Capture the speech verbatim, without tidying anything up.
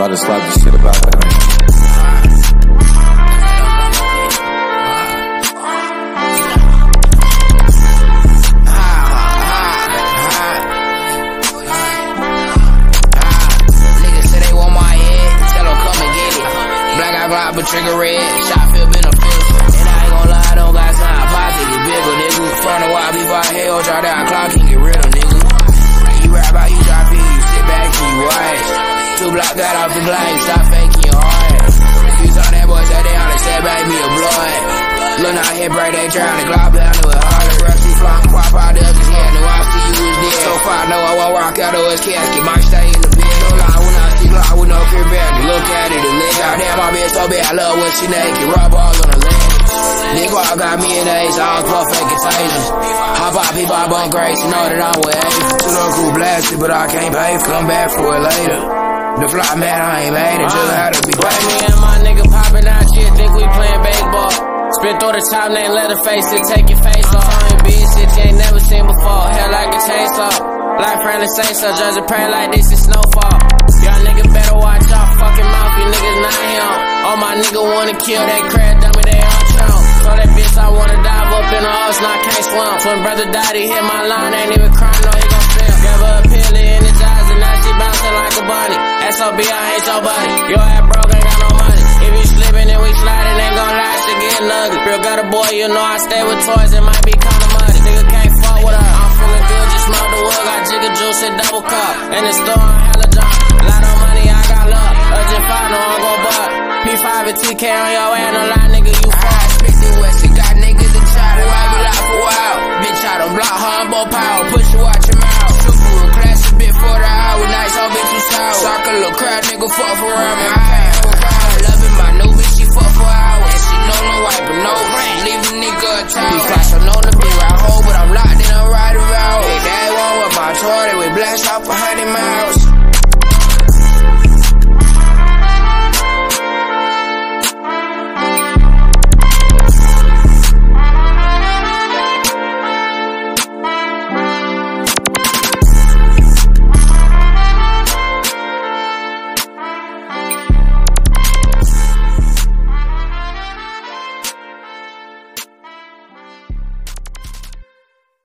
I just slapped the shit about that. But trigger red, shot feel beneficial. And I ain't gon' lie, I don't got time. Pocket get bigger, nigga. Front of while before I hell, drop down clock and get rid of, nigga. You rap out, you drop in, you sit back and you watch. Two block got off the blame, stop faking your heart. You saw that boy shut down and said, back me a blood. Look out here, break they trying to glob down to it harder. Rusty flunk, pop out there, cause he had no I see you was dead. So far, I know I won't rock out of his casket, might stay in the bed. No lie, when I see lie with no crib back, look at it and lick out. Damn, my bitch so bad, I love when she naked, rub balls on her legs. Nigga, I got me an ace, I was puff fake contagious. Hop out, people up on grace, you know that I'm with Ace. Two no crew blasted, but I can't pay, come back for it later. The fly man, I ain't made it, just had to be paid. Me and my nigga poppin' out shit, think we playin' baseball. Spit through the top, name Leatherface, it take your face off. Ain't bitch shit you ain't never seen before, hell like a chainsaw. Like friendly say so, judge a pray like this is snowfall. Y'all niggas better watch y'all fucking mouth, you niggas not him. All my nigga wanna kill, they crash dummy, they all chomp. So that bitch I wanna dive up in the house, and I can't swim. Twin brother died, he hit my line, ain't even crying, no he gon' film. Gave her a pill, he energized, and now she bouncing like a bunny. S O B, I hate your body, your ass broke, ain't got no money. If you slippin' and we sliding, ain't gon' lie, shit getting ugly. Real got a boy, you know I stay with toys, it might be kinda muddy. Nigga can't fuck with her, I'm feeling good, just smoke the wood, got jigger juice and double cup. In the store, I'm hella drunk. Lot of money, I got love. Urgent five, no, I'm gon' buck. P five and T K on your ass, no lie, nigga, you fuck.